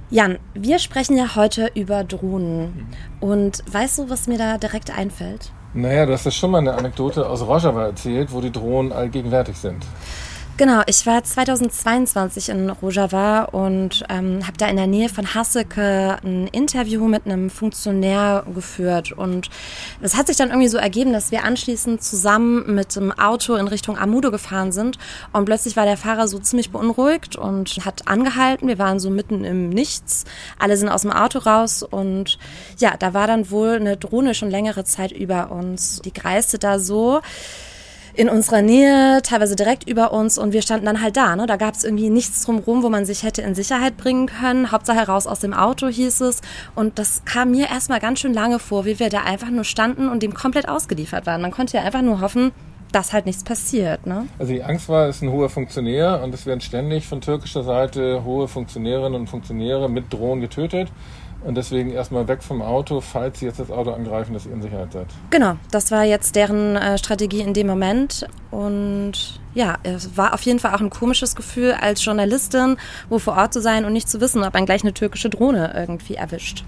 Jan, wir sprechen ja heute über Drohnen. Und weißt du, was mir da direkt einfällt? Naja, du hast ja schon mal eine Anekdote aus Rojava erzählt, wo die Drohnen allgegenwärtig sind. Genau, ich war 2022 in Rojava und habe da in der Nähe von Haseke ein Interview mit einem Funktionär geführt. Und es hat sich dann irgendwie so ergeben, dass wir anschließend zusammen mit dem Auto in Richtung Amudo gefahren sind. Und plötzlich war der Fahrer so ziemlich beunruhigt und hat angehalten. Wir waren so mitten im Nichts. Alle sind aus dem Auto raus und ja, da war dann wohl eine Drohne schon längere Zeit über uns. Die kreiste da so in unserer Nähe, teilweise direkt über uns, und wir standen dann halt da. Ne? Da gab es irgendwie nichts drumherum, wo man sich hätte in Sicherheit bringen können. Hauptsache raus aus dem Auto, hieß es. Und das kam mir erstmal ganz schön lange vor, wie wir da einfach nur standen und dem komplett ausgeliefert waren. Man konnte ja einfach nur hoffen, dass halt nichts passiert. Ne? Also die Angst war, es ist ein hoher Funktionär und es werden ständig von türkischer Seite hohe Funktionärinnen und Funktionäre mit Drohnen getötet. Und deswegen erstmal weg vom Auto, falls sie jetzt das Auto angreifen, dass ihr in Sicherheit seid. Genau, das war jetzt deren Strategie in dem Moment. Und ja, es war auf jeden Fall auch ein komisches Gefühl, als Journalistin wo vor Ort zu sein und nicht zu wissen, ob einen gleich eine türkische Drohne irgendwie erwischt.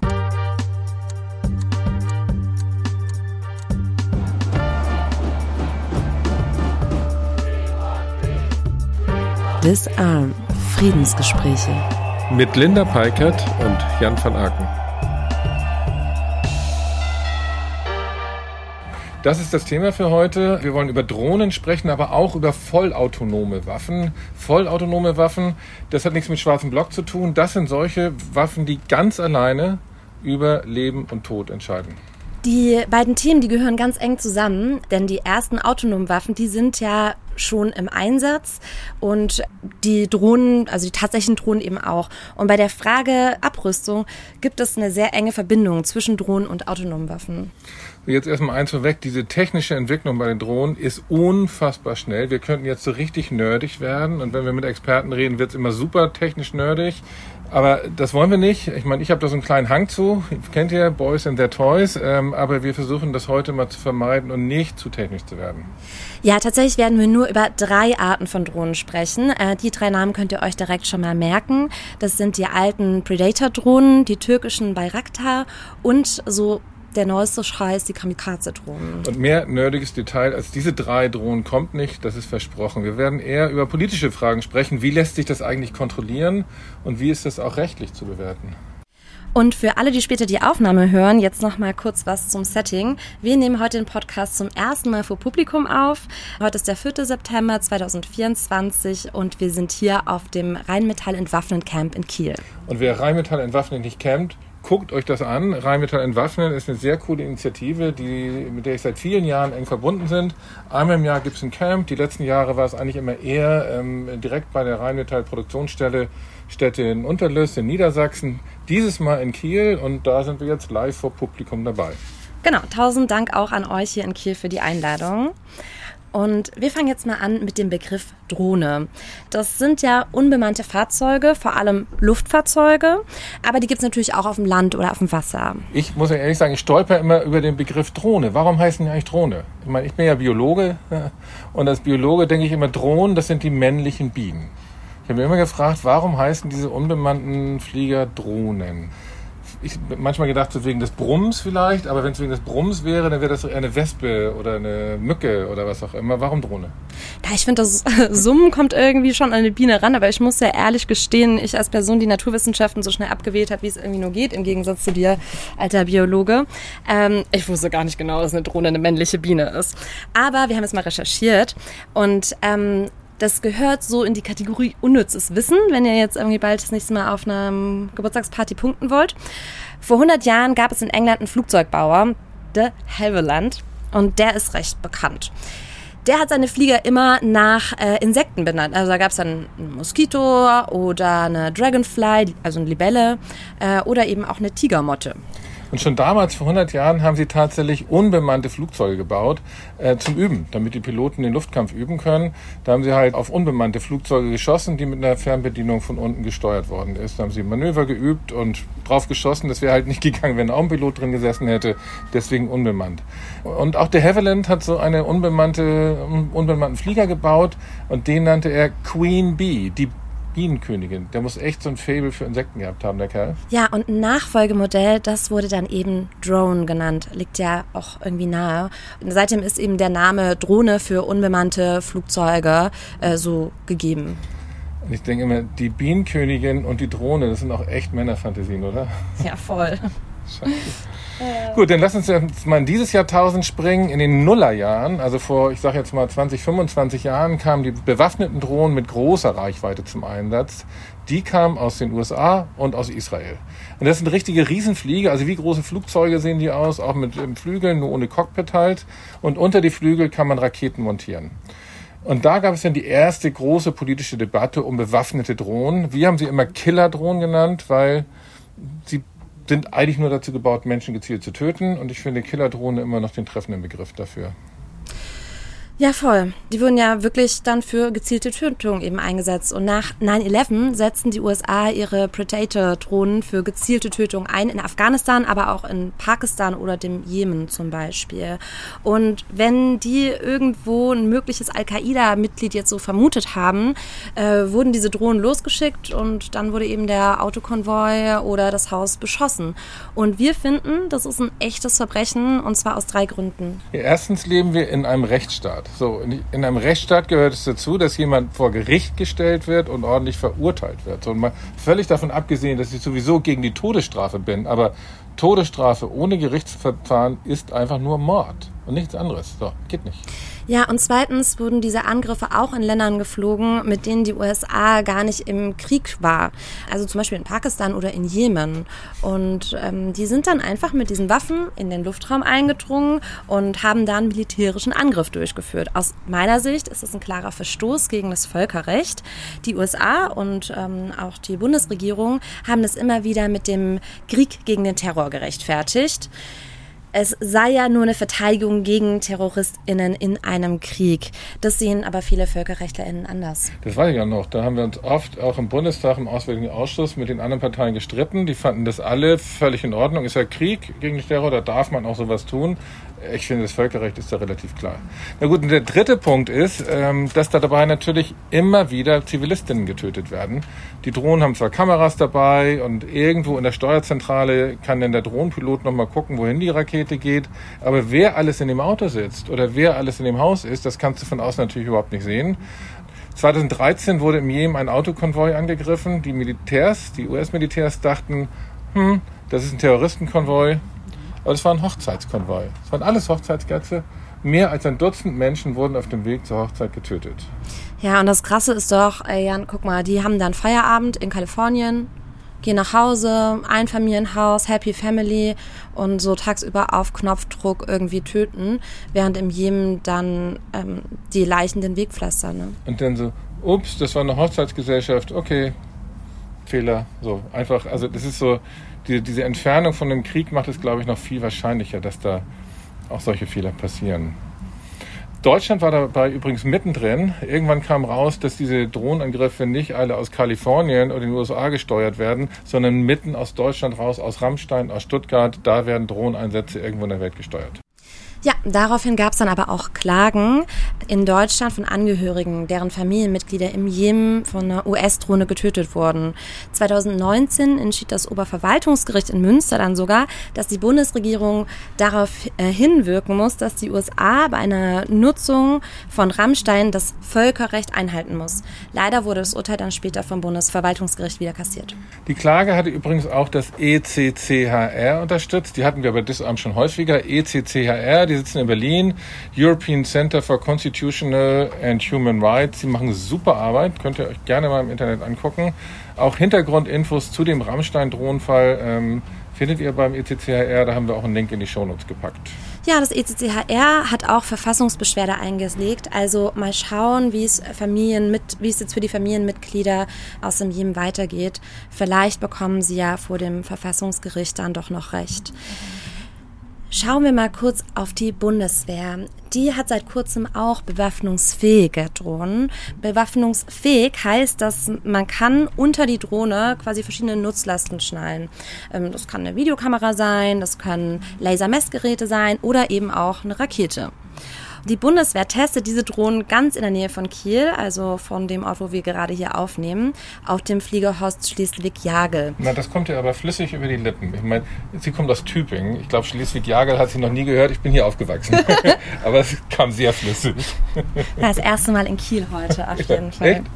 Disarm – Friedensgespräche mit Linda Peikert und Jan van Aken. Das ist das Thema für heute. Wir wollen über Drohnen sprechen, aber auch über vollautonome Waffen. Vollautonome Waffen, das hat nichts mit schwarzem Block zu tun. Das sind solche Waffen, die ganz alleine über Leben und Tod entscheiden. Die beiden Themen, die gehören ganz eng zusammen, denn die ersten autonomen Waffen, die sind ja schon im Einsatz und die Drohnen, also die tatsächlichen Drohnen eben auch. Und bei der Frage Abrüstung gibt es eine sehr enge Verbindung zwischen Drohnen und autonomen Waffen. Jetzt erstmal eins vorweg, diese technische Entwicklung bei den Drohnen ist unfassbar schnell. Wir könnten jetzt so richtig nerdig werden und wenn wir mit Experten reden, wird es immer super technisch nerdig. Aber das wollen wir nicht. Ich meine, ich habe da so einen kleinen Hang zu. Kennt ihr Boys and Their Toys? Aber wir versuchen das heute mal zu vermeiden und nicht zu technisch zu werden. Ja, tatsächlich werden wir nur über 3 Arten von Drohnen sprechen. Die 3 Namen könnt ihr euch direkt schon mal merken. Das sind die alten Predator-Drohnen, die türkischen Bayraktar und so der neueste Scheiß, die Kamikaze-Drohnen. Und mehr nerdiges Detail als diese 3 Drohnen kommt nicht, das ist versprochen. Wir werden eher über politische Fragen sprechen. Wie lässt sich das eigentlich kontrollieren und wie ist das auch rechtlich zu bewerten? Und für alle, die später die Aufnahme hören, jetzt noch mal kurz was zum Setting. Wir nehmen heute den Podcast zum ersten Mal vor Publikum auf. Heute ist der 4. September 2024 und wir sind hier auf dem Rheinmetall Entwaffnen Camp in Kiel. Und wer Rheinmetall Entwaffnen nicht kennt, guckt euch das an. Rheinmetall Entwaffnen ist eine sehr coole Initiative, mit der ich seit vielen Jahren eng verbunden bin. Einmal im Jahr gibt es ein Camp. Die letzten Jahre war es eigentlich immer eher direkt bei der Rheinmetall Produktionsstätte in Unterlüss in Niedersachsen. Dieses Mal in Kiel und da sind wir jetzt live vor Publikum dabei. Genau, 1000 Dank auch an euch hier in Kiel für die Einladung. Und wir fangen jetzt mal an mit dem Begriff Drohne. Das sind ja unbemannte Fahrzeuge, vor allem Luftfahrzeuge, aber die gibt es natürlich auch auf dem Land oder auf dem Wasser. Ich muss ja ehrlich sagen, ich stolper immer über den Begriff Drohne. Warum heißen die eigentlich Drohne? Ich meine, ich bin ja Biologe und als Biologe denke ich immer, Drohnen, das sind die männlichen Bienen. Ich habe mir immer gefragt, warum heißen diese unbemannten Flieger Drohnen? Ich habe manchmal gedacht, so wegen des Brummens vielleicht, aber wenn es wegen des Brummens wäre, dann wäre das eher eine Wespe oder eine Mücke oder was auch immer. Warum Drohne? Ja, ich finde, das Summen kommt irgendwie schon an eine Biene ran, aber ich muss ja ehrlich gestehen, ich als Person, die Naturwissenschaften so schnell abgewählt hat, wie es irgendwie nur geht, im Gegensatz zu dir, alter Biologe, ich wusste gar nicht genau, dass eine Drohne eine männliche Biene ist. Aber wir haben es mal recherchiert und das gehört so in die Kategorie unnützes Wissen, wenn ihr jetzt irgendwie bald das nächste Mal auf einer Geburtstagsparty punkten wollt. Vor 100 Jahren gab es in England einen Flugzeugbauer, de Havilland, und der ist recht bekannt. Der hat seine Flieger immer nach Insekten benannt. Also da gab es dann einen Moskito oder eine Dragonfly, also eine Libelle, oder eben auch eine Tigermotte. Und schon damals, vor 100 Jahren, haben sie tatsächlich unbemannte Flugzeuge gebaut zum Üben, damit die Piloten den Luftkampf üben können. Da haben sie halt auf unbemannte Flugzeuge geschossen, die mit einer Fernbedienung von unten gesteuert worden ist. Da haben sie Manöver geübt und drauf geschossen. Das wäre halt nicht gegangen, wenn auch ein Pilot drin gesessen hätte. Deswegen unbemannt. Und auch de Havilland hat so eine unbemannten Flieger gebaut und den nannte er Queen Bee, die Bienenkönigin. Der muss echt so ein Faible für Insekten gehabt haben, der Kerl. Ja, und ein Nachfolgemodell, das wurde dann eben Drone genannt. Liegt ja auch irgendwie nahe. Und seitdem ist eben der Name Drohne für unbemannte Flugzeuge so gegeben. Und ich denke immer, die Bienenkönigin und die Drohne, das sind auch echt Männerfantasien, oder? Ja, voll. Scheiße. Gut, dann lass uns jetzt mal in dieses Jahrtausend springen. In den Nullerjahren, also vor, ich sage jetzt mal 20, 25 Jahren, kamen die bewaffneten Drohnen mit großer Reichweite zum Einsatz. Die kamen aus den USA und aus Israel. Und das sind richtige Riesenflieger, also wie große Flugzeuge sehen die aus, auch mit Flügeln, nur ohne Cockpit halt. Und unter die Flügel kann man Raketen montieren. Und da gab es dann die erste große politische Debatte um bewaffnete Drohnen. Wir haben sie immer Killerdrohnen genannt, weil sie sind eigentlich nur dazu gebaut, Menschen gezielt zu töten. Und ich finde Killerdrohne immer noch den treffenden Begriff dafür. Ja, voll. Die wurden ja wirklich dann für gezielte Tötung eben eingesetzt. Und nach 9/11 setzten die USA ihre Predator-Drohnen für gezielte Tötung ein, in Afghanistan, aber auch in Pakistan oder dem Jemen zum Beispiel. Und wenn die irgendwo ein mögliches Al-Qaida-Mitglied jetzt so vermutet haben, wurden diese Drohnen losgeschickt und dann wurde eben der Autokonvoi oder das Haus beschossen. Und wir finden, das ist ein echtes Verbrechen, und zwar aus 3 Gründen. Ja, erstens leben wir in einem Rechtsstaat. So, in einem Rechtsstaat gehört es dazu, dass jemand vor Gericht gestellt wird und ordentlich verurteilt wird. So, und mal völlig davon abgesehen, dass ich sowieso gegen die Todesstrafe bin, aber Todesstrafe ohne Gerichtsverfahren ist einfach nur Mord und nichts anderes. So, geht nicht. Ja, und zweitens wurden diese Angriffe auch in Ländern geflogen, mit denen die USA gar nicht im Krieg war. Also zum Beispiel in Pakistan oder in Jemen. Und die sind dann einfach mit diesen Waffen in den Luftraum eingedrungen und haben da einen militärischen Angriff durchgeführt. Aus meiner Sicht ist das ein klarer Verstoß gegen das Völkerrecht. Die USA und auch die Bundesregierung haben das immer wieder mit dem Krieg gegen den Terror gerechtfertigt. Es sei ja nur eine Verteidigung gegen TerroristInnen in einem Krieg. Das sehen aber viele VölkerrechtlerInnen anders. Das weiß ich ja noch. Da haben wir uns oft auch im Bundestag, im Auswärtigen Ausschuss mit den anderen Parteien gestritten. Die fanden das alle völlig in Ordnung. Ist ja Krieg gegen den Terror, da darf man auch sowas tun. Ich finde, das Völkerrecht ist da relativ klar. Na gut, und der dritte Punkt ist, dass da dabei natürlich immer wieder Zivilistinnen getötet werden. Die Drohnen haben zwar Kameras dabei und irgendwo in der Steuerzentrale kann dann der Drohnenpilot nochmal gucken, wohin die Rakete geht. Aber wer alles in dem Auto sitzt oder wer alles in dem Haus ist, das kannst du von außen natürlich überhaupt nicht sehen. 2013 wurde im Jemen ein Autokonvoi angegriffen. Die US-Militärs dachten, das ist ein Terroristenkonvoi. Aber es war ein Hochzeitskonvoi. Es waren alles Hochzeitsgäste. Mehr als 1 Dutzend Menschen wurden auf dem Weg zur Hochzeit getötet. Ja, und das Krasse ist doch, Jan, guck mal, die haben dann Feierabend in Kalifornien, gehen nach Hause, Einfamilienhaus, Happy Family und so tagsüber auf Knopfdruck irgendwie töten, während im Jemen dann die Leichen den Weg pflastern. Ne? Und dann so, ups, das war eine Hochzeitsgesellschaft, okay, Fehler. So einfach, also das ist so, diese Entfernung von dem Krieg macht es, glaube ich, noch viel wahrscheinlicher, dass da auch solche Fehler passieren. Deutschland war dabei übrigens mittendrin. Irgendwann kam raus, dass diese Drohnenangriffe nicht alle aus Kalifornien oder den USA gesteuert werden, sondern mitten aus Deutschland raus, aus Rammstein, aus Stuttgart. Da werden Drohneneinsätze irgendwo in der Welt gesteuert. Ja, daraufhin gab es dann aber auch Klagen in Deutschland von Angehörigen, deren Familienmitglieder im Jemen von einer US-Drohne getötet wurden. 2019 entschied das Oberverwaltungsgericht in Münster dann sogar, dass die Bundesregierung darauf hinwirken muss, dass die USA bei einer Nutzung von Rammstein das Völkerrecht einhalten muss. Leider wurde das Urteil dann später vom Bundesverwaltungsgericht wieder kassiert. Die Klage hatte übrigens auch das ECCHR unterstützt. Die hatten wir bei DISAM schon häufiger. ECCHR, die sitzen in Berlin, European Center for Constitutional and Human Rights. Sie machen super Arbeit, könnt ihr euch gerne mal im Internet angucken. Auch Hintergrundinfos zu dem Rammstein-Drohnenfall findet ihr beim ECCHR, da haben wir auch einen Link in die Shownotes gepackt. Ja, das ECCHR hat auch Verfassungsbeschwerde eingelegt. Also mal schauen, wie es jetzt für die Familienmitglieder aus dem Jemen weitergeht. Vielleicht bekommen sie ja vor dem Verfassungsgericht dann doch noch Recht. Schauen wir mal kurz auf die Bundeswehr. Die hat seit kurzem auch bewaffnungsfähige Drohnen. Bewaffnungsfähig heißt, dass man kann unter die Drohne quasi verschiedene Nutzlasten schnallen. Das kann eine Videokamera sein, das können Lasermessgeräte sein oder eben auch eine Rakete. Die Bundeswehr testet diese Drohnen ganz in der Nähe von Kiel, also von dem Ort, wo wir gerade hier aufnehmen, auf dem Fliegerhorst Schleswig-Jagel. Na, das kommt ja aber flüssig über die Lippen. Ich meine, sie kommt aus Tübingen. Ich glaube, Schleswig-Jagel hat sie noch nie gehört. Ich bin hier aufgewachsen. Aber es kam sehr flüssig. Das erste Mal in Kiel heute, auf jeden Fall. Echt?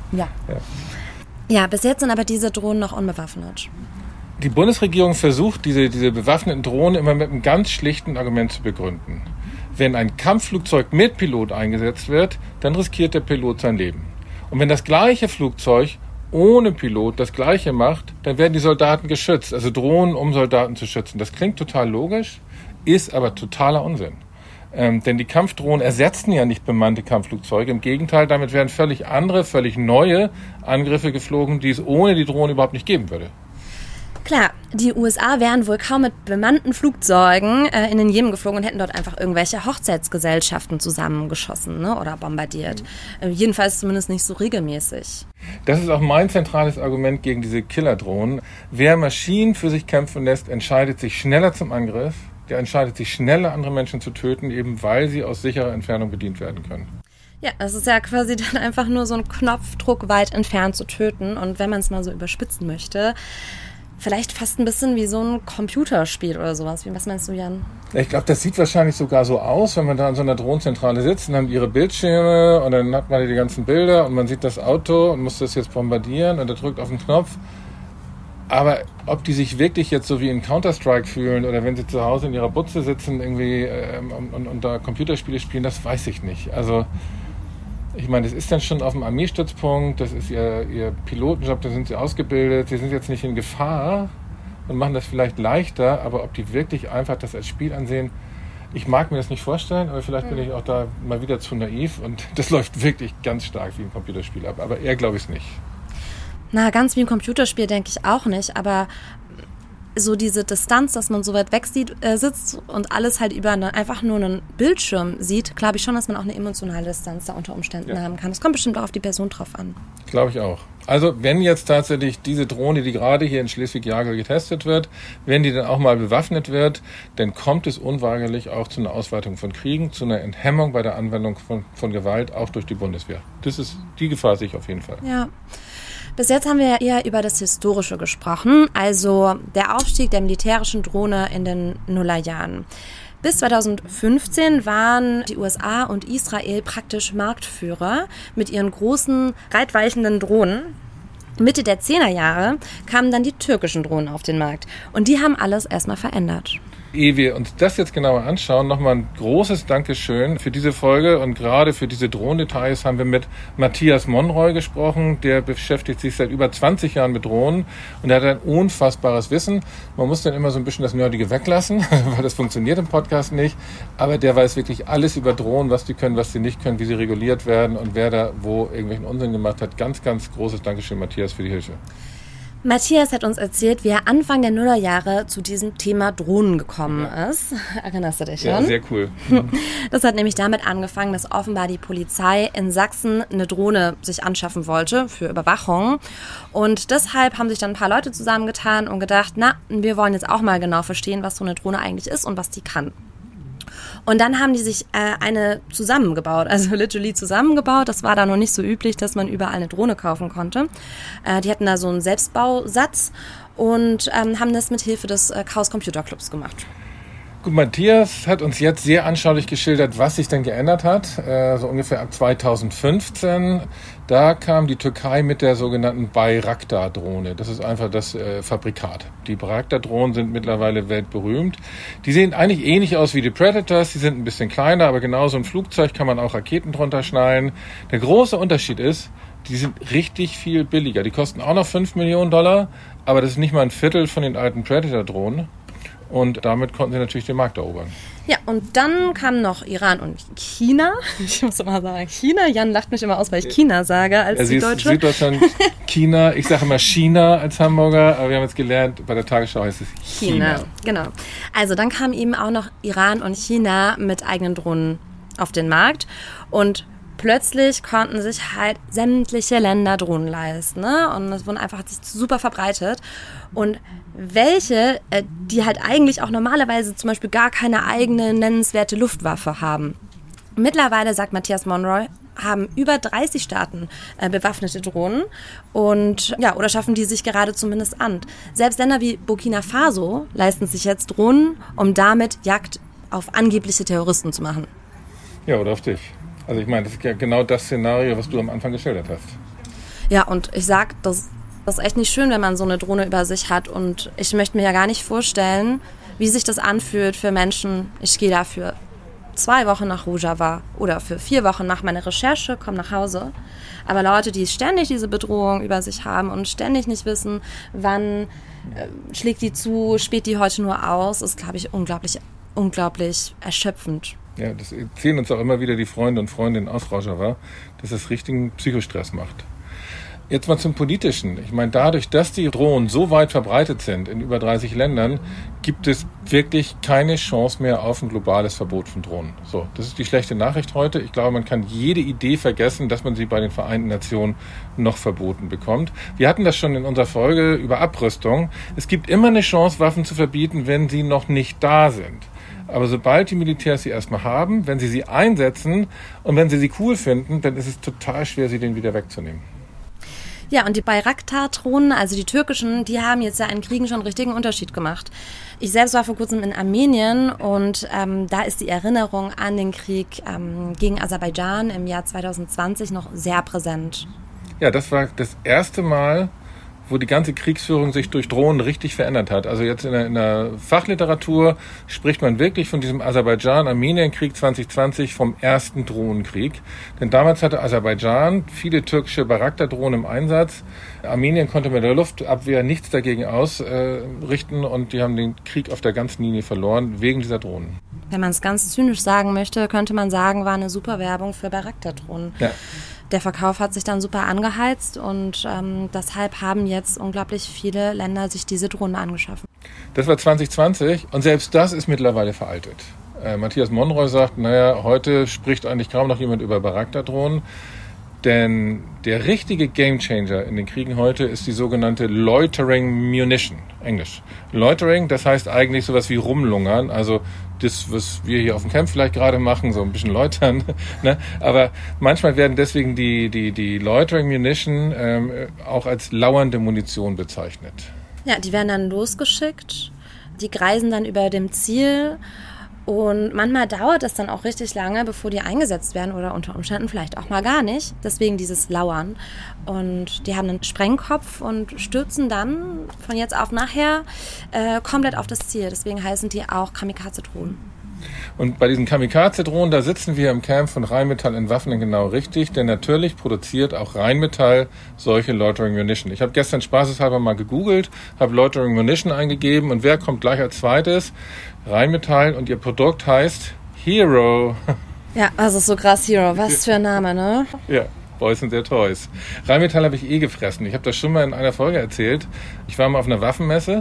Ja, bis jetzt sind aber diese Drohnen noch unbewaffnet. Die Bundesregierung versucht, diese bewaffneten Drohnen immer mit einem ganz schlichten Argument zu begründen. Wenn ein Kampfflugzeug mit Pilot eingesetzt wird, dann riskiert der Pilot sein Leben. Und wenn das gleiche Flugzeug ohne Pilot das Gleiche macht, dann werden die Soldaten geschützt. Also Drohnen, um Soldaten zu schützen. Das klingt total logisch, ist aber totaler Unsinn. Denn die Kampfdrohnen ersetzen ja nicht bemannte Kampfflugzeuge. Im Gegenteil, damit werden völlig andere, völlig neue Angriffe geflogen, die es ohne die Drohne überhaupt nicht geben würde. Klar, die USA wären wohl kaum mit bemannten Flugzeugen in den Jemen geflogen und hätten dort einfach irgendwelche Hochzeitsgesellschaften zusammengeschossen, ne, oder bombardiert. Jedenfalls zumindest nicht so regelmäßig. Das ist auch mein zentrales Argument gegen diese Killerdrohnen. Wer Maschinen für sich kämpfen lässt, entscheidet sich schneller zum Angriff. Der entscheidet sich schneller, andere Menschen zu töten, eben weil sie aus sicherer Entfernung bedient werden können. Ja, es ist ja quasi dann einfach nur so ein Knopfdruck weit entfernt zu töten. Und wenn man es mal so überspitzen möchte, vielleicht fast ein bisschen wie so ein Computerspiel oder sowas. Was meinst du, Jan? Ich glaube, das sieht wahrscheinlich sogar so aus, wenn man da an so einer Drohnenzentrale sitzt und haben ihre Bildschirme und dann hat man die ganzen Bilder und man sieht das Auto und muss das jetzt bombardieren und er drückt auf den Knopf. Aber ob die sich wirklich jetzt so wie in Counter-Strike fühlen oder wenn sie zu Hause in ihrer Butze sitzen irgendwie und da Computerspiele spielen, das weiß ich nicht. Also ich meine, das ist dann schon auf dem Armeestützpunkt, das ist ihr Pilotenjob, da sind sie ausgebildet, sie sind jetzt nicht in Gefahr und machen das vielleicht leichter, aber ob die wirklich einfach das als Spiel ansehen, ich mag mir das nicht vorstellen, aber vielleicht bin ich auch da mal wieder zu naiv und das läuft wirklich ganz stark wie ein Computerspiel ab, aber eher glaube ich es nicht. Na, ganz wie ein Computerspiel denke ich auch nicht, aber so diese Distanz, dass man so weit weg sitzt und alles halt über einfach nur einen Bildschirm sieht, glaube ich schon, dass man auch eine emotionale Distanz da unter Umständen haben kann. Das kommt bestimmt auch auf die Person drauf an. Glaube ich auch. Also wenn jetzt tatsächlich diese Drohne, die gerade hier in Schleswig-Jagel getestet wird, wenn die dann auch mal bewaffnet wird, dann kommt es unweigerlich auch zu einer Ausweitung von Kriegen, zu einer Enthemmung bei der Anwendung von Gewalt, auch durch die Bundeswehr. Die Gefahr sehe ich auf jeden Fall. Ja. Bis jetzt haben wir ja eher über das Historische gesprochen, also der Aufstieg der militärischen Drohne in den Nullerjahren. Bis 2015 waren die USA und Israel praktisch Marktführer mit ihren großen, weitweichenden Drohnen. Mitte der 10er Jahre kamen dann die türkischen Drohnen auf den Markt und die haben alles erstmal verändert. Ehe wir uns das jetzt genauer anschauen, nochmal ein großes Dankeschön für diese Folge und gerade für diese Drohnendetails haben wir mit Matthias Monroy gesprochen. Der beschäftigt sich seit über 20 Jahren mit Drohnen und er hat ein unfassbares Wissen. Man muss dann immer so ein bisschen das Nerdige weglassen, weil das funktioniert im Podcast nicht. Aber der weiß wirklich alles über Drohnen, was die können, was sie nicht können, wie sie reguliert werden und wer da wo irgendwelchen Unsinn gemacht hat. Ganz, ganz großes Dankeschön, Matthias, für die Hilfe. Matthias hat uns erzählt, wie er Anfang der Nullerjahre zu diesem Thema Drohnen gekommen ist. Erinnerst du dich schon? Ja, sehr cool. Das hat nämlich damit angefangen, dass offenbar die Polizei in Sachsen eine Drohne sich anschaffen wollte für Überwachung. Und deshalb haben sich dann ein paar Leute zusammengetan und gedacht, wir wollen jetzt auch mal genau verstehen, was so eine Drohne eigentlich ist und was die kann. Und dann haben die sich eine zusammengebaut, also literally zusammengebaut. Das war da noch nicht so üblich, dass man überall eine Drohne kaufen konnte. Die hatten da so einen Selbstbausatz und haben das mit Hilfe des Chaos Computer Clubs gemacht. Gut, Matthias hat uns jetzt sehr anschaulich geschildert, was sich denn geändert hat. So ungefähr ab 2015. Da kam die Türkei mit der sogenannten Bayraktar-Drohne. Das ist einfach das Fabrikat. Die Bayraktar-Drohnen sind mittlerweile weltberühmt. Die sehen eigentlich ähnlich aus wie die Predators. Die sind ein bisschen kleiner, aber genauso ein Flugzeug kann man auch Raketen drunter schnallen. Der große Unterschied ist, die sind richtig viel billiger. Die kosten auch noch $5 Millionen, aber das ist nicht mal ein Viertel von den alten Predator-Drohnen. Und damit konnten sie natürlich den Markt erobern. Ja, und dann kamen noch Iran und China. Ich muss immer sagen China. Jan lacht mich immer aus, weil ich China sage als die Deutsche. Süddeutschland, China. Ich sage immer China als Hamburger, aber wir haben jetzt gelernt, bei der Tagesschau heißt es China. Genau. Also dann kamen eben auch noch Iran und China mit eigenen Drohnen auf den Markt. Und plötzlich konnten sich halt sämtliche Länder Drohnen leisten, ne? Und das hat sich super verbreitet. Und welche, die halt eigentlich auch normalerweise zum Beispiel gar keine eigene nennenswerte Luftwaffe haben, Mittlerweile, sagt Matthias Monroy, haben über 30 Staaten bewaffnete Drohnen und oder schaffen die sich gerade zumindest an. Selbst Länder wie Burkina Faso leisten sich jetzt Drohnen, um damit Jagd auf angebliche Terroristen zu machen. Ja, oder auf dich. Also ich meine, das ist ja genau das Szenario, was du am Anfang geschildert hast. Ja, und ich sag, das ist echt nicht schön, wenn man so eine Drohne über sich hat. Und ich möchte mir ja gar nicht vorstellen, wie sich das anfühlt für Menschen. Ich gehe dafür 2 Wochen nach Rojava oder für 4 Wochen nach meiner Recherche, komme nach Hause. Aber Leute, die ständig diese Bedrohung über sich haben und ständig nicht wissen, wann schlägt die zu, spielt die heute nur aus, ist, glaube ich, unglaublich erschöpfend. Ja, das erzählen uns auch immer wieder die Freunde und Freundinnen aus Rojava, dass es richtigen Psychostress macht. Jetzt mal zum Politischen. Ich meine, dadurch, dass die Drohnen so weit verbreitet sind in über 30 Ländern, gibt es wirklich keine Chance mehr auf ein globales Verbot von Drohnen. So, das ist die schlechte Nachricht heute. Ich glaube, man kann jede Idee vergessen, dass man sie bei den Vereinten Nationen noch verboten bekommt. Wir hatten das schon in unserer Folge über Abrüstung. Es gibt immer eine Chance, Waffen zu verbieten, wenn sie noch nicht da sind. Aber sobald die Militärs sie erstmal haben, wenn sie einsetzen und wenn sie cool finden, dann ist es total schwer, sie denen wieder wegzunehmen. Ja, und die Bayraktar-Drohnen, also die türkischen, die haben jetzt ja in Kriegen schon einen richtigen Unterschied gemacht. Ich selbst war vor kurzem in Armenien und da ist die Erinnerung an den Krieg gegen Aserbaidschan im Jahr 2020 noch sehr präsent. Ja, das war das erste Mal, wo die ganze Kriegsführung sich durch Drohnen richtig verändert hat. Also jetzt in der Fachliteratur spricht man wirklich von diesem Aserbaidschan-Armenien-Krieg 2020 vom ersten Drohnenkrieg. Denn damals hatte Aserbaidschan viele türkische Bayraktar-Drohnen im Einsatz. Armenien konnte mit der Luftabwehr nichts dagegen ausrichten und die haben den Krieg auf der ganzen Linie verloren wegen dieser Drohnen. Wenn man es ganz zynisch sagen möchte, könnte man sagen, war eine super Werbung für Bayraktar-Drohnen. Ja. Der Verkauf hat sich dann super angeheizt und deshalb haben jetzt unglaublich viele Länder sich diese Drohnen angeschaffen. Das war 2020 und selbst das ist mittlerweile veraltet. Matthias Monroy sagt, heute spricht eigentlich kaum noch jemand über Bayraktar-Drohnen, denn der richtige Gamechanger in den Kriegen heute ist die sogenannte Loitering Munition, Englisch. Loitering, das heißt eigentlich sowas wie rumlungern, also das, was wir hier auf dem Camp vielleicht gerade machen, so ein bisschen läutern. Ne? Aber manchmal werden deswegen die Loitering Munition auch als lauernde Munition bezeichnet. Ja, die werden dann losgeschickt, die kreisen dann über dem Ziel und manchmal dauert es dann auch richtig lange, bevor die eingesetzt werden oder unter Umständen vielleicht auch mal gar nicht. Deswegen dieses Lauern. Und die haben einen Sprengkopf und stürzen dann von jetzt auf nachher komplett auf das Ziel. Deswegen heißen die auch Kamikaze-Drohnen. Und bei diesen Kamikaze-Drohnen, da sitzen wir im Camp von Rheinmetall in Waffenen genau richtig, denn natürlich produziert auch Rheinmetall solche Loitering Munition. Ich habe gestern spaßeshalber mal gegoogelt, habe Loitering Munition eingegeben und wer kommt gleich als zweites? Rheinmetall und ihr Produkt heißt Hero. Ja, das ist so krass, Hero. Was für ein Name, ne? Ja. Boys and their Toys. Rheinmetall habe ich gefressen. Ich habe das schon mal in einer Folge erzählt. Ich war mal auf einer Waffenmesse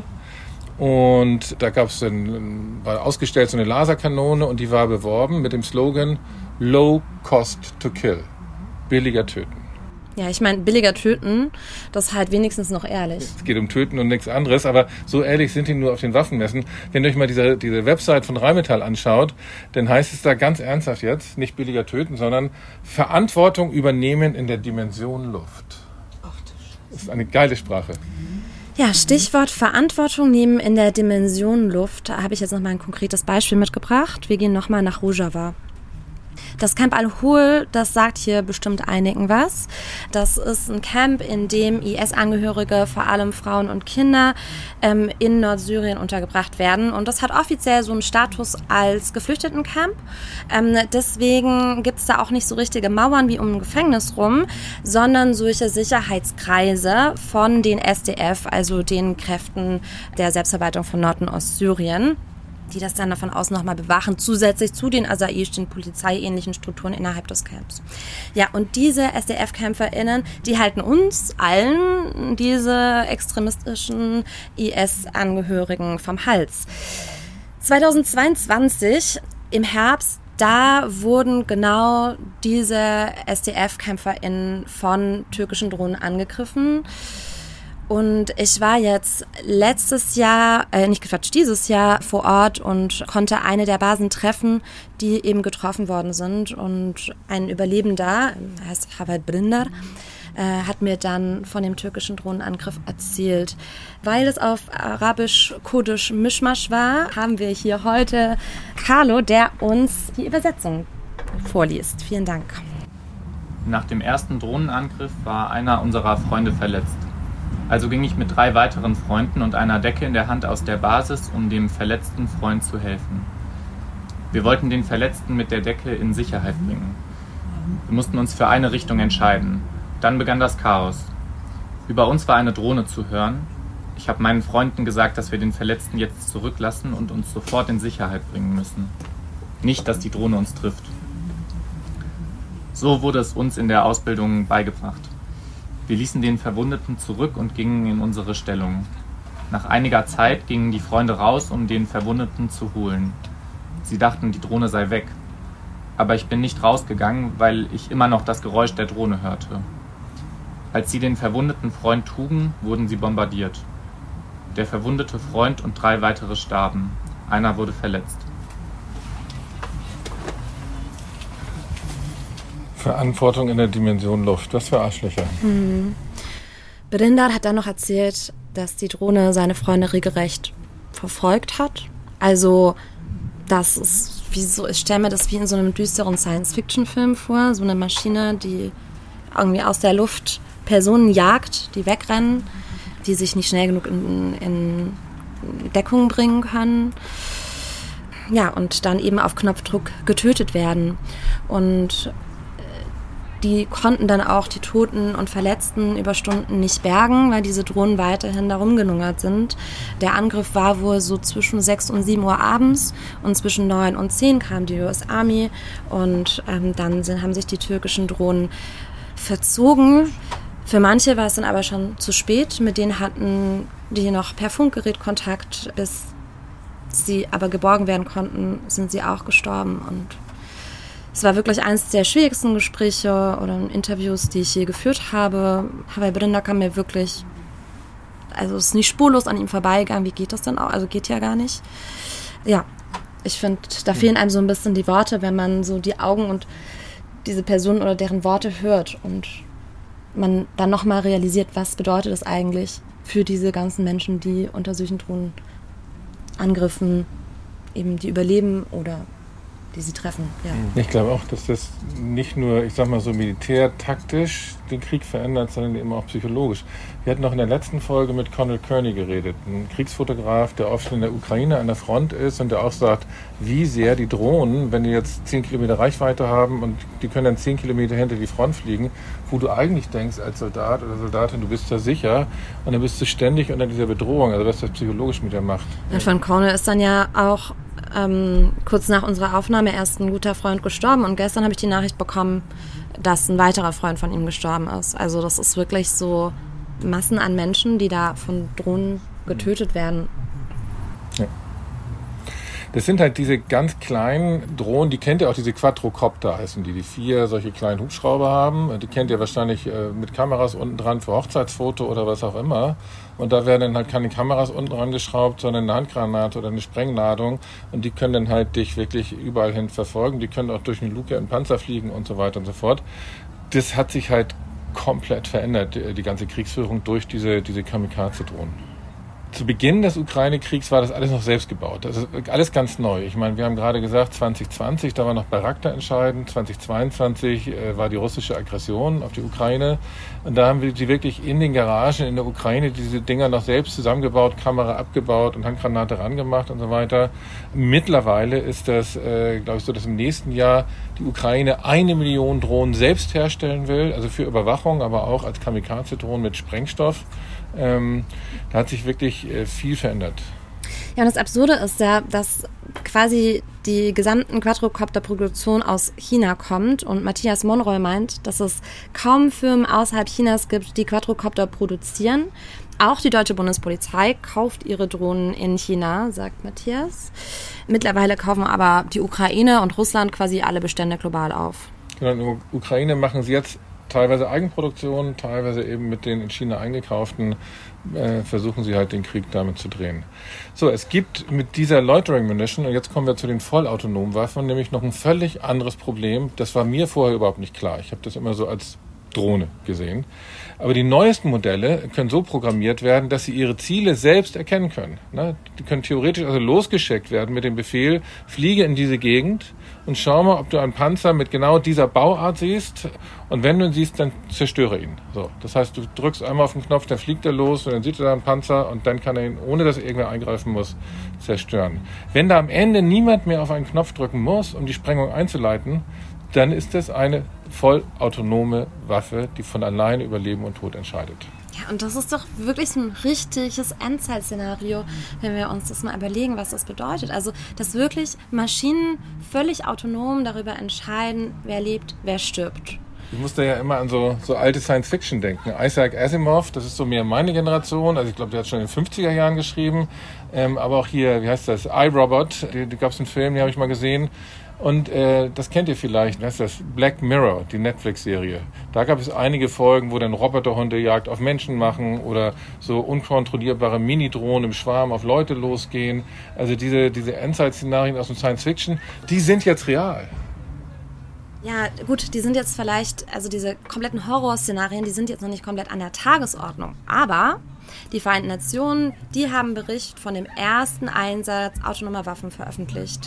und da war ausgestellt so eine Laserkanone und die war beworben mit dem Slogan Low Cost to Kill. Billiger töten. Ja, ich meine, billiger töten, das ist halt wenigstens noch ehrlich. Es geht um Töten und nichts anderes, aber so ehrlich sind die nur auf den Waffenmessen. Wenn ihr euch mal diese Website von Rheinmetall anschaut, dann heißt es da ganz ernsthaft jetzt, nicht billiger töten, sondern Verantwortung übernehmen in der Dimension Luft. Das ist eine geile Sprache. Ja, Stichwort Verantwortung nehmen in der Dimension Luft. Da habe ich jetzt nochmal ein konkretes Beispiel mitgebracht. Wir gehen nochmal nach Rojava. Das Camp Al-Hol, das sagt hier bestimmt einigen was. Das ist ein Camp, in dem IS-Angehörige, vor allem Frauen und Kinder, in Nordsyrien untergebracht werden. Und das hat offiziell so einen Status als Geflüchtetencamp. Deswegen gibt es da auch nicht so richtige Mauern wie um ein Gefängnis rum, sondern solche Sicherheitskreise von den SDF, also den Kräften der Selbstverwaltung von Nord- und Ostsyrien, die das dann von außen nochmal bewachen, zusätzlich zu den asaiischen, polizeiähnlichen Strukturen innerhalb des Camps. Ja, und diese SDF-KämpferInnen, die halten uns allen, diese extremistischen IS-Angehörigen, vom Hals. 2022, im Herbst, da wurden genau diese SDF-KämpferInnen von türkischen Drohnen angegriffen. Und ich war jetzt dieses Jahr vor Ort und konnte eine der Basen treffen, die eben getroffen worden sind. Und ein Überlebender, er heißt Havet Brinder, hat mir dann von dem türkischen Drohnenangriff erzählt. Weil es auf Arabisch-Kurdisch Mischmasch war, haben wir hier heute Carlo, der uns die Übersetzung vorliest. Vielen Dank. Nach dem ersten Drohnenangriff war einer unserer Freunde verletzt. Also ging ich mit 3 weiteren Freunden und einer Decke in der Hand aus der Basis, um dem verletzten Freund zu helfen. Wir wollten den Verletzten mit der Decke in Sicherheit bringen. Wir mussten uns für eine Richtung entscheiden. Dann begann das Chaos. Über uns war eine Drohne zu hören. Ich habe meinen Freunden gesagt, dass wir den Verletzten jetzt zurücklassen und uns sofort in Sicherheit bringen müssen. Nicht, dass die Drohne uns trifft. So wurde es uns in der Ausbildung beigebracht. Wir ließen den Verwundeten zurück und gingen in unsere Stellung. Nach einiger Zeit gingen die Freunde raus, um den Verwundeten zu holen. Sie dachten, die Drohne sei weg. Aber ich bin nicht rausgegangen, weil ich immer noch das Geräusch der Drohne hörte. Als sie den verwundeten Freund trugen, wurden sie bombardiert. Der verwundete Freund und 3 weitere starben. Einer wurde verletzt. Verantwortung in der Dimension Luft. Was für Arschlöcher. Brinder hat dann noch erzählt, dass die Drohne seine Freunde regelrecht verfolgt hat. Also, das ist wie so, ich stelle mir das wie in so einem düsteren Science-Fiction-Film vor. So eine Maschine, die irgendwie aus der Luft Personen jagt, die wegrennen, die sich nicht schnell genug in Deckung bringen können. Ja, und dann eben auf Knopfdruck getötet werden. Und die konnten dann auch die Toten und Verletzten über Stunden nicht bergen, weil diese Drohnen weiterhin da rumgelungert sind. Der Angriff war wohl so zwischen 6 und 7 Uhr abends und zwischen 9 und 10 kam die US Army und dann haben sich die türkischen Drohnen verzogen. Für manche war es dann aber schon zu spät. Mit denen hatten die noch per Funkgerät Kontakt. Bis sie aber geborgen werden konnten, sind sie auch gestorben. Und es war wirklich eines der schwierigsten Gespräche oder Interviews, die ich je geführt habe. Havet Brinder kam mir wirklich, also es ist nicht spurlos an ihm vorbeigegangen. Wie geht das denn auch? Also geht ja gar nicht. Ja, ich finde, da fehlen einem so ein bisschen die Worte, wenn man so die Augen und diese Person oder deren Worte hört und man dann nochmal realisiert, was bedeutet das eigentlich für diese ganzen Menschen, die unter solchen Drohnenangriffen eben die überleben oder die sie treffen. Ja. Ich glaube auch, dass das nicht nur, ich sag mal so militärtaktisch den Krieg verändert, sondern eben auch psychologisch. Wir hatten noch in der letzten Folge mit Conal Kearney geredet, ein Kriegsfotograf, der oft in der Ukraine an der Front ist und der auch sagt, wie sehr die Drohnen, wenn die jetzt 10 Kilometer Reichweite haben und die können dann 10 Kilometer hinter die Front fliegen, wo du eigentlich denkst als Soldat oder Soldatin, du bist da sicher und dann bist du ständig unter dieser Bedrohung, also was das psychologisch mit dir macht. Und von Conal ist dann ja auch kurz nach unserer Aufnahme erst ein guter Freund gestorben und gestern habe ich die Nachricht bekommen, dass ein weiterer Freund von ihm gestorben ist. Also das ist wirklich so Massen an Menschen, die da von Drohnen getötet werden. Ja. Das sind halt diese ganz kleinen Drohnen, die kennt ihr auch, diese Quadrocopter heißen die 4 solche kleinen Hubschrauber haben. Die kennt ihr wahrscheinlich mit Kameras unten dran für Hochzeitsfoto oder was auch immer. Und da werden dann halt keine Kameras unten dran geschraubt, sondern eine Handgranate oder eine Sprengladung. Und die können dann halt dich wirklich überall hin verfolgen. Die können auch durch eine Luke in Panzer fliegen und so weiter und so fort. Das hat sich halt komplett verändert, die ganze Kriegsführung durch diese Kamikaze-Drohnen. Zu Beginn des Ukraine-Kriegs war das alles noch selbst gebaut. Das ist alles ganz neu. Ich meine, wir haben gerade gesagt, 2020, da war noch Bayraktar entscheidend. 2022 war die russische Aggression auf die Ukraine. Und da haben wir die wirklich in den Garagen in der Ukraine diese Dinger noch selbst zusammengebaut, Kamera abgebaut und Handgranate rangemacht und so weiter. Mittlerweile ist das, glaube ich, so, dass im nächsten Jahr die Ukraine 1 Million Drohnen selbst herstellen will, also für Überwachung, aber auch als Kamikaze-Drohnen mit Sprengstoff. Da hat sich wirklich viel verändert. Ja, und das Absurde ist ja, dass quasi die gesamten Quadrocopter-Produktion aus China kommt und Matthias Monroy meint, dass es kaum Firmen außerhalb Chinas gibt, die Quadrocopter produzieren. Auch die deutsche Bundespolizei kauft ihre Drohnen in China, sagt Matthias. Mittlerweile kaufen aber die Ukraine und Russland quasi alle Bestände global auf. Genau, in der Ukraine machen sie jetzt teilweise Eigenproduktion, teilweise eben mit den in China eingekauften, versuchen sie halt den Krieg damit zu drehen. So, es gibt mit dieser Loitering Munition, und jetzt kommen wir zu den vollautonomen Waffen, nämlich noch ein völlig anderes Problem. Das war mir vorher überhaupt nicht klar. Ich habe das immer so als Drohne gesehen. Aber die neuesten Modelle können so programmiert werden, dass sie ihre Ziele selbst erkennen können. Die können theoretisch also losgeschickt werden mit dem Befehl, fliege in diese Gegend und schau mal, ob du einen Panzer mit genau dieser Bauart siehst. Und wenn du ihn siehst, dann zerstöre ihn. So, das heißt, du drückst einmal auf den Knopf, dann fliegt er los und dann sieht er da einen Panzer und dann kann er ihn, ohne dass irgendwer eingreifen muss, zerstören. Wenn da am Ende niemand mehr auf einen Knopf drücken muss, um die Sprengung einzuleiten, dann ist es eine vollautonome Waffe, die von alleine über Leben und Tod entscheidet. Ja, und das ist doch wirklich so ein richtiges Endzeit-Szenario, wenn wir uns das mal überlegen, was das bedeutet. Also, dass wirklich Maschinen völlig autonom darüber entscheiden, wer lebt, wer stirbt. Ich musste ja immer an so alte Science-Fiction denken. Isaac Asimov, das ist so mehr meine Generation. Also ich glaube, der hat schon in den 50er Jahren geschrieben. Aber auch hier, wie heißt das? iRobot, die gab es einen Film, den habe ich mal gesehen. Und das kennt ihr vielleicht, das ist das Black Mirror, die Netflix-Serie. Da gab es einige Folgen, wo dann Roboterhundejagd auf Menschen machen oder so unkontrollierbare Mini-Drohnen im Schwarm auf Leute losgehen. Also diese Endzeit-Szenarien aus dem Science-Fiction, die sind jetzt real. Ja, gut, die sind jetzt vielleicht, also diese kompletten Horrorszenarien, die sind jetzt noch nicht komplett an der Tagesordnung. Aber die Vereinten Nationen, die haben einen Bericht von dem ersten Einsatz autonomer Waffen veröffentlicht.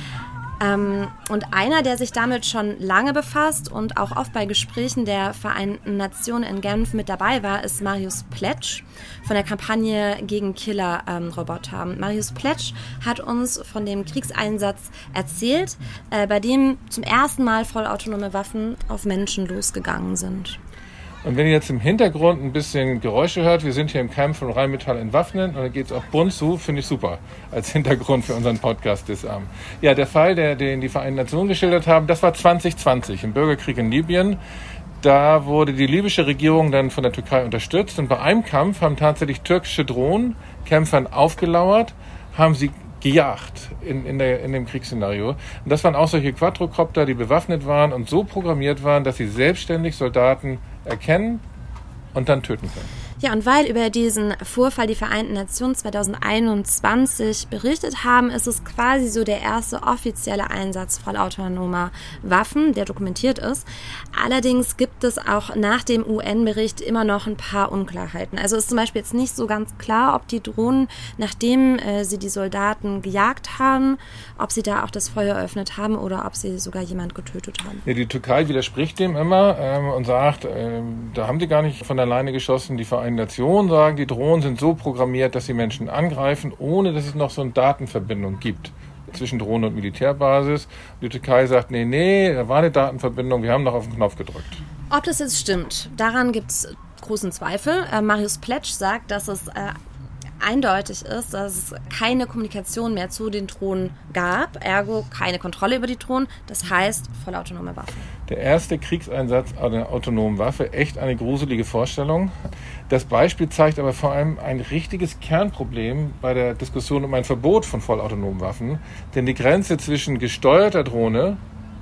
Und einer, der sich damit schon lange befasst und auch oft bei Gesprächen der Vereinten Nationen in Genf mit dabei war, ist Marius Pletsch von der Kampagne gegen Killer-Roboter. Marius Pletsch hat uns von dem Kriegseinsatz erzählt, bei dem zum ersten Mal vollautonome Waffen auf Menschen losgegangen sind. Und wenn ihr jetzt im Hintergrund ein bisschen Geräusche hört, wir sind hier im Camp von Rheinmetall entwaffnen und da geht es auch bunt zu, finde ich super, als Hintergrund für unseren Podcast des Abends. Ja, der Fall, den die Vereinten Nationen geschildert haben, das war 2020 im Bürgerkrieg in Libyen. Da wurde die libysche Regierung dann von der Türkei unterstützt und bei einem Kampf haben tatsächlich türkische Drohnen Kämpfern aufgelauert, haben sie gejagt in dem Kriegsszenario. Und das waren auch solche Quadrocopter, die bewaffnet waren und so programmiert waren, dass sie selbstständig Soldaten erkennen und dann töten können. Ja, und weil über diesen Vorfall die Vereinten Nationen 2021 berichtet haben, ist es quasi so der erste offizielle Einsatz vollautonomer Waffen, der dokumentiert ist. Allerdings gibt es auch nach dem UN-Bericht immer noch ein paar Unklarheiten. Also ist zum Beispiel jetzt nicht so ganz klar, ob die Drohnen, nachdem sie die Soldaten gejagt haben, ob sie da auch das Feuer eröffnet haben oder ob sie sogar jemand getötet haben. Ja, die Türkei widerspricht dem immer und sagt, da haben die gar nicht von alleine geschossen, die Vereinten Nationen sagen, die Drohnen sind so programmiert, dass sie Menschen angreifen, ohne dass es noch so eine Datenverbindung gibt zwischen Drohne und Militärbasis. Die Türkei sagt, nee, da war eine Datenverbindung, wir haben noch auf den Knopf gedrückt. Ob das jetzt stimmt, daran gibt es großen Zweifel. Marius Pletsch sagt, dass es eindeutig ist, dass es keine Kommunikation mehr zu den Drohnen gab, ergo keine Kontrolle über die Drohnen, das heißt vollautonome Waffen. Der erste Kriegseinsatz einer autonomen Waffe, echt eine gruselige Vorstellung. Das Beispiel zeigt aber vor allem ein richtiges Kernproblem bei der Diskussion um ein Verbot von vollautonomen Waffen, denn die Grenze zwischen gesteuerter Drohne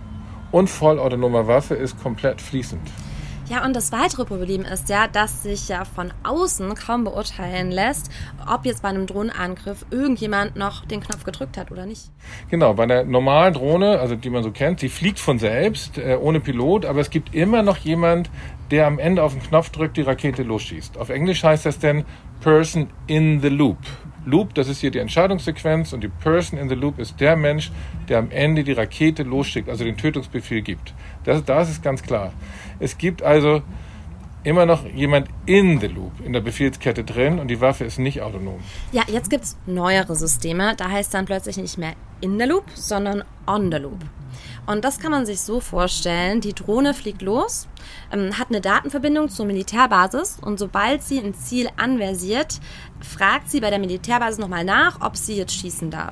und vollautonomer Waffe ist komplett fließend. Ja, und das weitere Problem ist ja, dass sich ja von außen kaum beurteilen lässt, ob jetzt bei einem Drohnenangriff irgendjemand noch den Knopf gedrückt hat oder nicht. Genau, bei einer normalen Drohne, also die man so kennt, die fliegt von selbst, ohne Pilot, aber es gibt immer noch jemand, der am Ende auf den Knopf drückt, die Rakete losschießt. Auf Englisch heißt das denn Person in the Loop. Loop, das ist hier die Entscheidungssequenz und die Person in the Loop ist der Mensch, der am Ende die Rakete losschickt, also den Tötungsbefehl gibt. Das ist ganz klar. Es gibt also immer noch jemand in the Loop, in der Befehlskette drin und die Waffe ist nicht autonom. Ja, jetzt gibt es neuere Systeme, da heißt dann plötzlich nicht mehr in the Loop, sondern on the Loop. Und das kann man sich so vorstellen, die Drohne fliegt los, hat eine Datenverbindung zur Militärbasis und sobald sie ein Ziel anversiert, fragt sie bei der Militärbasis nochmal nach, ob sie jetzt schießen darf.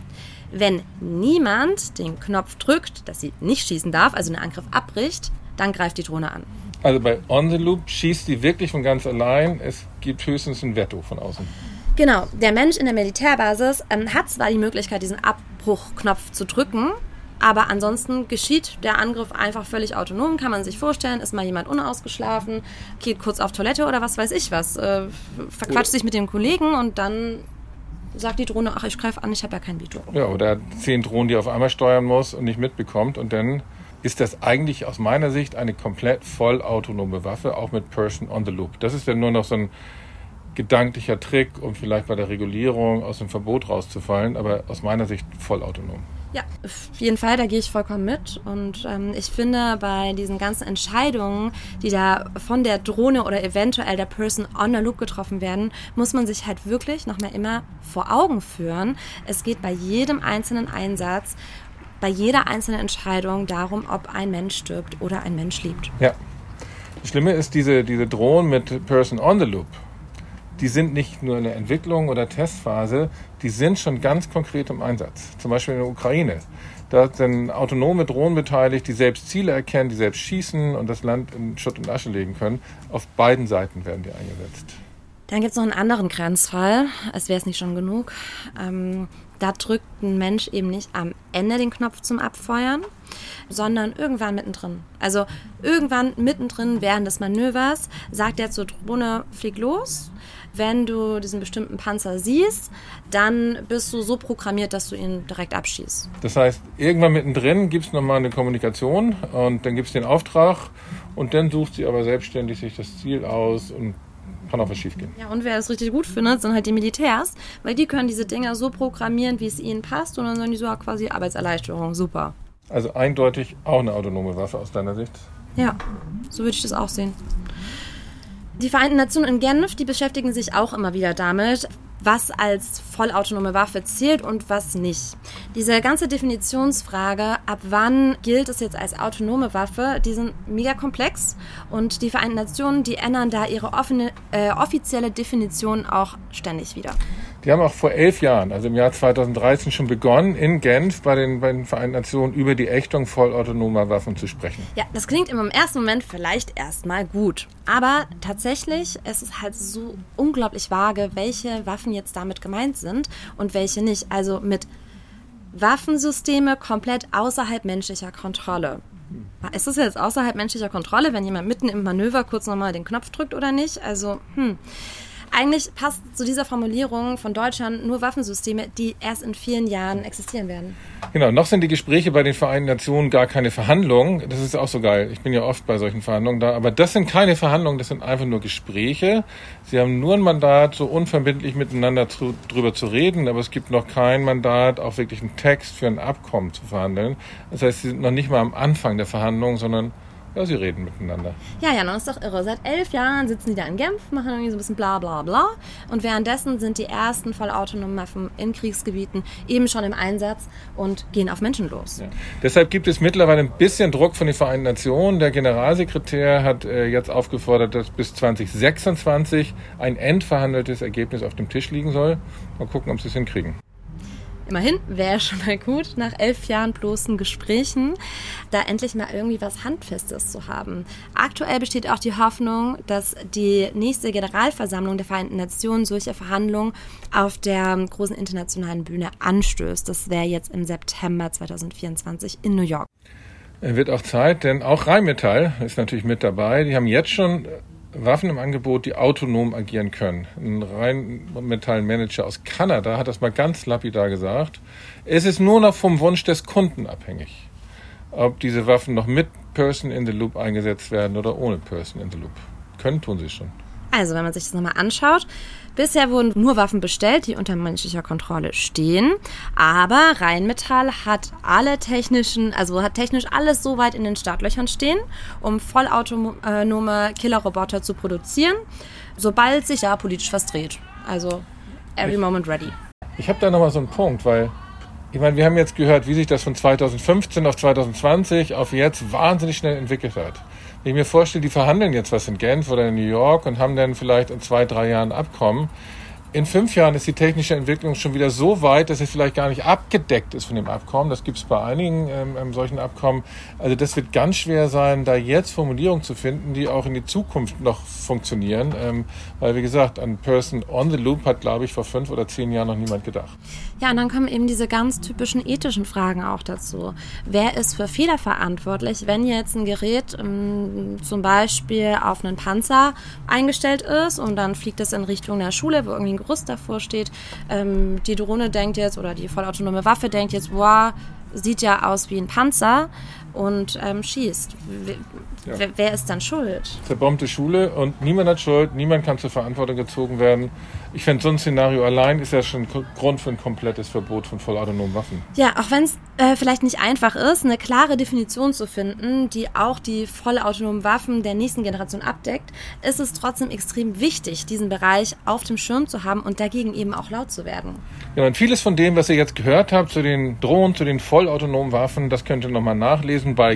Wenn niemand den Knopf drückt, dass sie nicht schießen darf, also einen Angriff abbricht, dann greift die Drohne an. Also bei On the Loop schießt die wirklich von ganz allein, es gibt höchstens ein Veto von außen. Genau, der Mensch in der Militärbasis hat zwar die Möglichkeit, diesen Abbruchknopf zu drücken, Aber ansonsten geschieht der Angriff einfach völlig autonom, kann man sich vorstellen, ist mal jemand unausgeschlafen, geht kurz auf Toilette oder was weiß ich was, verquatscht sich mit dem Kollegen und dann sagt die Drohne, ach, ich greife an, ich habe ja kein Veto. Ja, oder 10 Drohnen, die auf einmal steuern muss und nicht mitbekommt und dann ist das eigentlich aus meiner Sicht eine komplett vollautonome Waffe, auch mit Person on the Loop. Das ist ja nur noch so ein gedanklicher Trick, um vielleicht bei der Regulierung aus dem Verbot rauszufallen, aber aus meiner Sicht vollautonom. Ja, auf jeden Fall, da gehe ich vollkommen mit. Und ich finde, bei diesen ganzen Entscheidungen, die da von der Drohne oder eventuell der Person on the Loop getroffen werden, muss man sich halt wirklich nochmal immer vor Augen führen. Es geht bei jedem einzelnen Einsatz, bei jeder einzelnen Entscheidung darum, ob ein Mensch stirbt oder ein Mensch lebt. Ja, das Schlimme ist, diese Drohnen mit Person on the Loop, die sind nicht nur in der Entwicklung oder Testphase, die sind schon ganz konkret im Einsatz. Zum Beispiel in der Ukraine. Da sind autonome Drohnen beteiligt, die selbst Ziele erkennen, die selbst schießen und das Land in Schutt und Asche legen können. Auf beiden Seiten werden die eingesetzt. Dann gibt es noch einen anderen Grenzfall, als wäre es nicht schon genug. Da drückt ein Mensch eben nicht am Ende den Knopf zum Abfeuern, sondern irgendwann mittendrin. Also irgendwann mittendrin während des Manövers sagt er zur Drohne, flieg los. Wenn du diesen bestimmten Panzer siehst, dann bist du so programmiert, dass du ihn direkt abschießt. Das heißt, irgendwann mittendrin gibt es nochmal eine Kommunikation und dann gibt es den Auftrag und dann sucht sie aber selbstständig sich das Ziel aus und kann auch was schief gehen. Ja, und wer das richtig gut findet, sind halt die Militärs, weil die können diese Dinger so programmieren, wie es ihnen passt und dann sagen die so quasi Arbeitserleichterung, super. Also eindeutig auch eine autonome Waffe aus deiner Sicht? Ja, so würde ich das auch sehen. Die Vereinten Nationen in Genf, die beschäftigen sich auch immer wieder damit, was als vollautonome Waffe zählt und was nicht. Diese ganze Definitionsfrage, ab wann gilt es jetzt als autonome Waffe, die sind mega komplex und die Vereinten Nationen, die ändern da ihre offizielle Definition auch ständig wieder. Die haben auch vor 11 Jahren, also im Jahr 2013, schon begonnen, in Genf bei den Vereinten Nationen über die Ächtung vollautonomer Waffen zu sprechen. Ja, das klingt im ersten Moment vielleicht erstmal gut. Aber tatsächlich, es ist halt so unglaublich vage, welche Waffen jetzt damit gemeint sind und welche nicht. Also mit Waffensysteme komplett außerhalb menschlicher Kontrolle. Ist es jetzt außerhalb menschlicher Kontrolle, wenn jemand mitten im Manöver kurz nochmal den Knopf drückt oder nicht? Also, Eigentlich passt zu dieser Formulierung von Deutschland nur Waffensysteme, die erst in vielen Jahren existieren werden. Genau, noch sind die Gespräche bei den Vereinten Nationen gar keine Verhandlungen. Das ist auch so geil. Ich bin ja oft bei solchen Verhandlungen da. Aber das sind keine Verhandlungen, das sind einfach nur Gespräche. Sie haben nur ein Mandat, so unverbindlich miteinander drüber zu reden. Aber es gibt noch kein Mandat, auch wirklich einen Text für ein Abkommen zu verhandeln. Das heißt, sie sind noch nicht mal am Anfang der Verhandlungen, sondern ja, sie reden miteinander. Ja, das ist doch irre. Seit 11 Jahren sitzen die da in Genf, machen irgendwie so ein bisschen bla bla bla. Und währenddessen sind die ersten vollautonomen Waffen in Kriegsgebieten eben schon im Einsatz und gehen auf Menschen los. Ja. Deshalb gibt es mittlerweile ein bisschen Druck von den Vereinten Nationen. Der Generalsekretär hat jetzt aufgefordert, dass bis 2026 ein endverhandeltes Ergebnis auf dem Tisch liegen soll. Mal gucken, ob sie es hinkriegen. Immerhin wäre schon mal gut, nach 11 Jahren bloßen Gesprächen, da endlich mal irgendwie was Handfestes zu haben. Aktuell besteht auch die Hoffnung, dass die nächste Generalversammlung der Vereinten Nationen solche Verhandlungen auf der großen internationalen Bühne anstößt. Das wäre jetzt im September 2024 in New York. Wird auch Zeit, denn auch Rheinmetall ist natürlich mit dabei. Die haben jetzt schon Waffen im Angebot, die autonom agieren können. Ein Rheinmetall-Manager aus Kanada hat das mal ganz lapidar gesagt. Es ist nur noch vom Wunsch des Kunden abhängig, ob diese Waffen noch mit Person in the Loop eingesetzt werden oder ohne Person in the Loop. Können tun sie schon. Also, wenn man sich das nochmal anschaut, bisher wurden nur Waffen bestellt, die unter menschlicher Kontrolle stehen. Aber Rheinmetall hat hat technisch alles so weit in den Startlöchern stehen, um vollautonome Killerroboter zu produzieren, sobald sich da politisch was dreht. Also, every moment ready. Ich habe da nochmal so einen Punkt, weil ich meine, wir haben jetzt gehört, wie sich das von 2015 auf 2020 auf jetzt wahnsinnig schnell entwickelt hat. Wenn ich mir vorstelle, die verhandeln jetzt was in Genf oder in New York und haben dann vielleicht in 2-3 Jahren Abkommen, In 5 Jahren ist die technische Entwicklung schon wieder so weit, dass es vielleicht gar nicht abgedeckt ist von dem Abkommen. Das gibt es bei einigen solchen Abkommen. Also das wird ganz schwer sein, da jetzt Formulierungen zu finden, die auch in die Zukunft noch funktionieren. Weil, wie gesagt, an Person on the Loop hat, glaube ich, vor 5 oder 10 Jahren noch niemand gedacht. Ja, und dann kommen eben diese ganz typischen ethischen Fragen auch dazu. Wer ist für Fehler verantwortlich, wenn jetzt ein Gerät zum Beispiel auf einen Panzer eingestellt ist und dann fliegt es in Richtung der Schule, wo irgendwie ein Gerüst davor steht. Die Drohne denkt jetzt, oder die vollautonome Waffe denkt jetzt, wow, sieht ja aus wie ein Panzer und schießt. Wer ist dann schuld? Zerbombte Schule und niemand hat Schuld, niemand kann zur Verantwortung gezogen werden. Ich finde, so ein Szenario allein ist ja schon Grund für ein komplettes Verbot von vollautonomen Waffen. Ja, auch wenn es vielleicht nicht einfach ist, eine klare Definition zu finden, die auch die vollautonomen Waffen der nächsten Generation abdeckt, ist es trotzdem extrem wichtig, diesen Bereich auf dem Schirm zu haben und dagegen eben auch laut zu werden. Ja, und vieles von dem, was ihr jetzt gehört habt zu den Drohnen, zu den vollautonomen Waffen, das könnt ihr nochmal nachlesen bei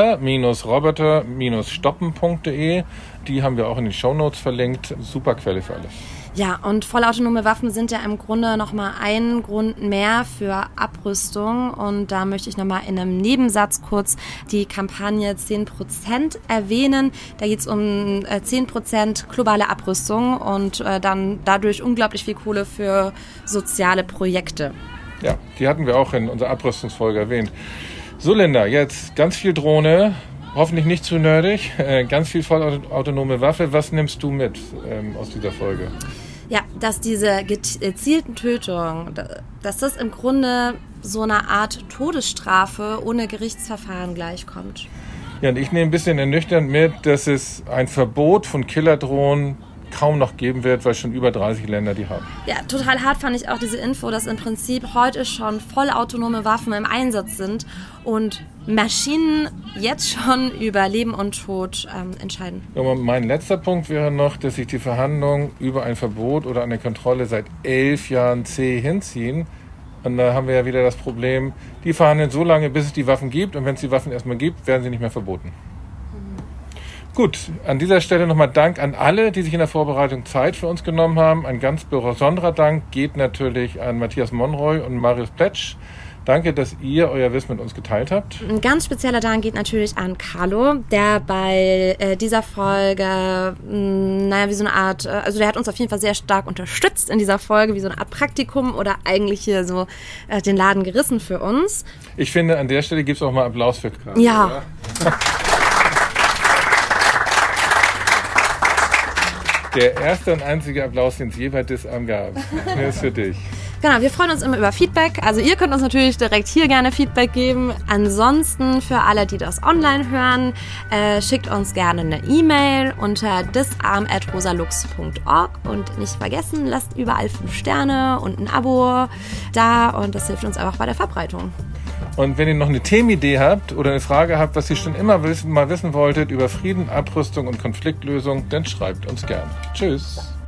killer-roboter-stoppen.de. Die haben wir auch in den Shownotes verlinkt. Super Quelle für alles. Ja, und vollautonome Waffen sind ja im Grunde nochmal ein Grund mehr für Abrüstung. Und da möchte ich nochmal in einem Nebensatz kurz die Kampagne 10% erwähnen. Da geht es um 10% globale Abrüstung und dann dadurch unglaublich viel Kohle für soziale Projekte. Ja, die hatten wir auch in unserer Abrüstungsfolge erwähnt. So, Linda, jetzt ganz viel Drohne. Hoffentlich nicht zu nerdig. Ganz viel vollautonome Waffe. Was nimmst du mit aus dieser Folge? Ja, dass diese gezielten Tötungen, dass das im Grunde so eine Art Todesstrafe ohne Gerichtsverfahren gleichkommt. Ja, und ich nehme ein bisschen ernüchternd mit, dass es ein Verbot von Killerdrohnen kaum noch geben wird, weil schon über 30 Länder die haben. Ja, total hart fand ich auch diese Info, dass im Prinzip heute schon vollautonome Waffen im Einsatz sind und Maschinen jetzt schon über Leben und Tod entscheiden. Ja, mein letzter Punkt wäre noch, dass sich die Verhandlungen über ein Verbot oder eine Kontrolle seit 11 Jahren zäh hinziehen. Und da haben wir ja wieder das Problem, die verhandeln so lange, bis es die Waffen gibt. Und wenn es die Waffen erstmal gibt, werden sie nicht mehr verboten. Gut, an dieser Stelle nochmal Dank an alle, die sich in der Vorbereitung Zeit für uns genommen haben. Ein ganz besonderer Dank geht natürlich an Matthias Monroy und Marius Pletsch. Danke, dass ihr euer Wissen mit uns geteilt habt. Ein ganz spezieller Dank geht natürlich an Carlo, der bei dieser Folge, wie so eine Art, also der hat uns auf jeden Fall sehr stark unterstützt in dieser Folge, wie so eine Art Praktikum oder eigentlich hier so den Laden gerissen für uns. Ich finde, an der Stelle gibt es auch mal Applaus für Carlo. Ja. Oder? Der erste und einzige Applaus, den es je bei Disarm gab. Der ist für dich. Genau, wir freuen uns immer über Feedback. Also ihr könnt uns natürlich direkt hier gerne Feedback geben. Ansonsten für alle, die das online hören, schickt uns gerne eine E-Mail unter disarm@rosalux.org und nicht vergessen, lasst überall 5 Sterne und ein Abo da und das hilft uns einfach bei der Verbreitung. Und wenn ihr noch eine Themenidee habt oder eine Frage habt, was ihr schon immer mal wissen wolltet über Frieden, Abrüstung und Konfliktlösung, dann schreibt uns gerne. Tschüss.